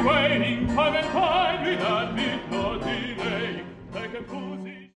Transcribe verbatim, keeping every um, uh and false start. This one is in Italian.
waiting, come and find me that bit not delay. Take a pussy.